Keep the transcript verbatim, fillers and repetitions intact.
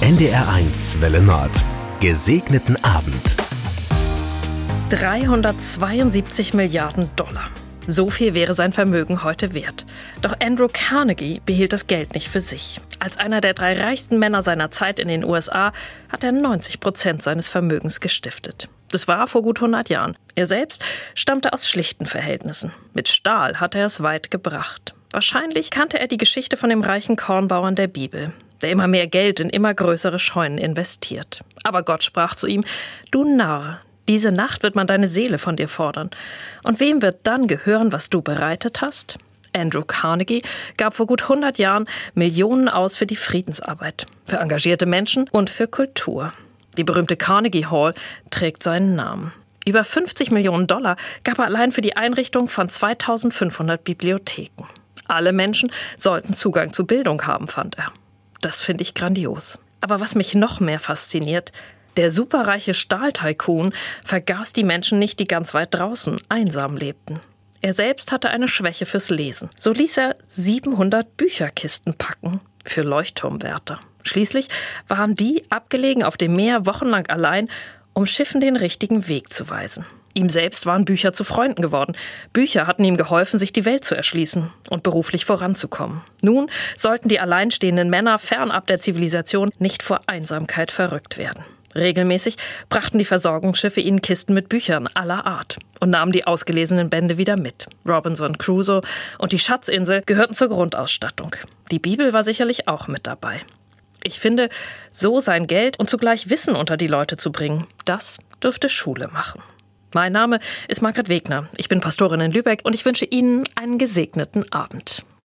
N D R eins Welle Nord. Gesegneten Abend. dreihundertzweiundsiebzig Milliarden Dollar. So viel wäre sein Vermögen heute wert. Doch Andrew Carnegie behielt das Geld nicht für sich. Als einer der drei reichsten Männer seiner Zeit in den U S A hat er neunzig Prozent seines Vermögens gestiftet. Das war vor gut hundert Jahren. Er selbst stammte aus schlichten Verhältnissen. Mit Stahl hat er es weit gebracht. Wahrscheinlich kannte er die Geschichte von dem reichen Kornbauern der Bibel, der immer mehr Geld in immer größere Scheunen investiert. Aber Gott sprach zu ihm: Du Narr, diese Nacht wird man deine Seele von dir fordern. Und wem wird dann gehören, was du bereitet hast? Andrew Carnegie gab vor gut hundert Jahren Millionen aus für die Friedensarbeit, für engagierte Menschen und für Kultur. Die berühmte Carnegie Hall trägt seinen Namen. Über fünfzig Millionen Dollar gab er allein für die Einrichtung von zweitausendfünfhundert Bibliotheken. Alle Menschen sollten Zugang zu Bildung haben, fand er. Das finde ich grandios. Aber was mich noch mehr fasziniert: Der superreiche Stahltycoon vergaß die Menschen nicht, die ganz weit draußen einsam lebten. Er selbst hatte eine Schwäche fürs Lesen. So ließ er siebenhundert Bücherkisten packen für Leuchtturmwärter. Schließlich waren die, abgelegen auf dem Meer, wochenlang allein, um Schiffen den richtigen Weg zu weisen. Ihm selbst waren Bücher zu Freunden geworden. Bücher hatten ihm geholfen, sich die Welt zu erschließen und beruflich voranzukommen. Nun sollten die alleinstehenden Männer fernab der Zivilisation nicht vor Einsamkeit verrückt werden. Regelmäßig brachten die Versorgungsschiffe ihnen Kisten mit Büchern aller Art und nahmen die ausgelesenen Bände wieder mit. Robinson Crusoe und die Schatzinsel gehörten zur Grundausstattung. Die Bibel war sicherlich auch mit dabei. Ich finde, so sein Geld und zugleich Wissen unter die Leute zu bringen, das dürfte Schule machen. Mein Name ist Margret Wegner. Ich bin Pastorin in Lübeck und ich wünsche Ihnen einen gesegneten Abend.